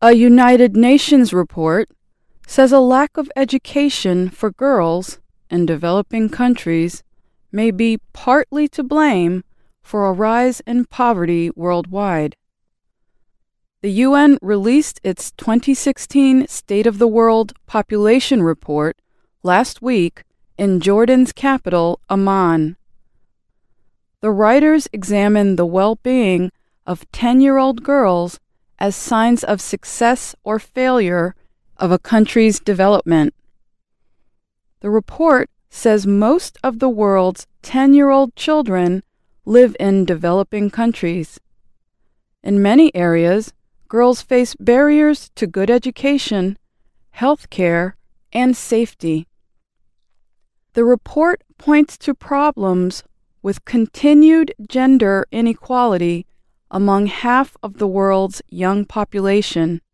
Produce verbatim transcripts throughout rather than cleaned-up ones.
A United Nations report says a lack of education for girls in developing countries may be partly to blame for a rise in poverty worldwide. The U N released its twenty sixteen State of the World Population Report last week in Jordan's capital, Amman. The writers examined the well-being of ten-year-old girls as signs of success or failure of a country's development. The report says most of the world's ten-year-old children live in developing countries. In many areas, girls face barriers to good education, health care, and safety. The report points to problems with continued gender inequality among half of the world's young population.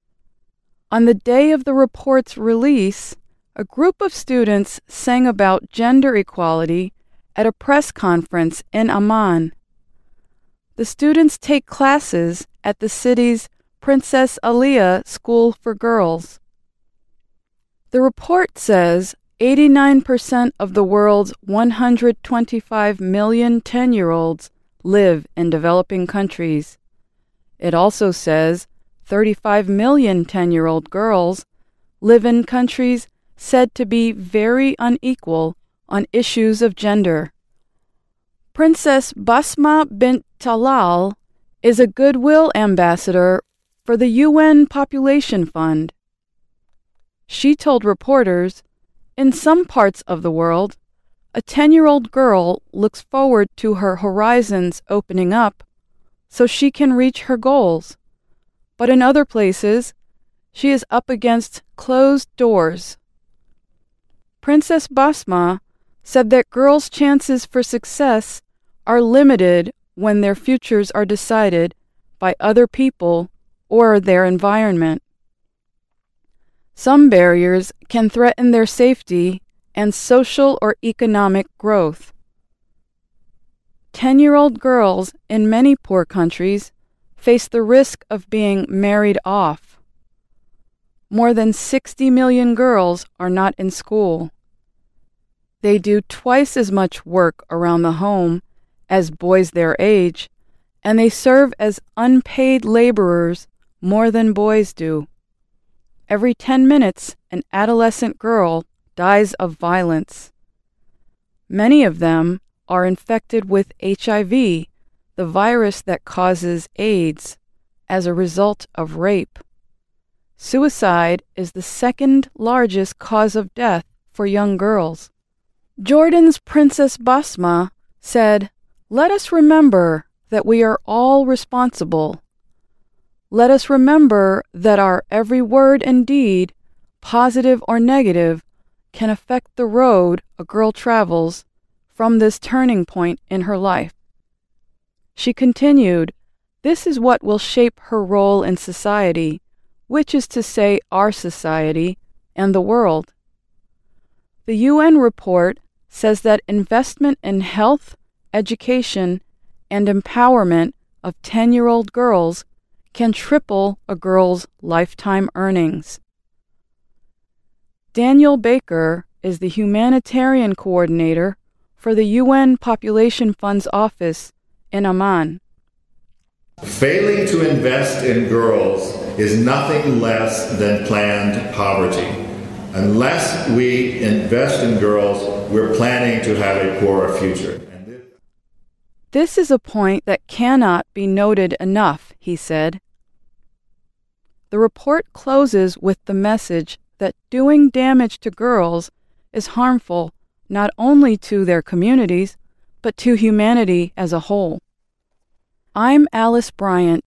On the day of the report's release, a group of students sang about gender equality at a press conference in Amman. The students take classes at the city's Princess Alia School for Girls. The report says eighty-nine percent of the world's one hundred twenty-five million ten-year-olds live in developing countries. It also says thirty-five million ten-year-old girls live in countries said to be very unequal on issues of gender. Princess Basma bint Talal is a Goodwill ambassador for the U N Population Fund. She told reporters, "In some parts of the world, a ten-year-old girl looks forward to her horizons opening up so she can reach her goals. But in other places, she is up against closed doors." Princess Basma said that girls' chances for success are limited when their futures are decided by other people or their environment. Some barriers can threaten their safety and social or economic growth. Ten-year-old girls in many poor countries face the risk of being married off. More than sixty million girls are not in school. They do twice as much work around the home as boys their age, and they serve as unpaid laborers more than boys do. Every ten minutes, an adolescent girl dies of violence. Many of them are infected with H I V, the virus that causes AIDS, as a result of rape. Suicide is the second largest cause of death for young girls. Jordan's Princess Basma said, "Let us remember that we are all responsible. Let us remember that our every word and deed, positive or negative, can affect the road a girl travels from this turning point in her life." She continued, "This is what will shape her role in society, which is to say our society and the world." The U N report says that investment in health, education, and empowerment of ten-year-old girls can triple a girl's lifetime earnings. Daniel Baker is the humanitarian coordinator for the U N Population Fund's office in Amman. Failing to invest in girls is nothing less than planned poverty. Unless we invest in girls, we're planning to have a poorer future. This is a point that cannot be noted enough, he said. The report closes with the message that doing damage to girls is harmful not only to their communities, but to humanity as a whole. I'm Alice Bryant,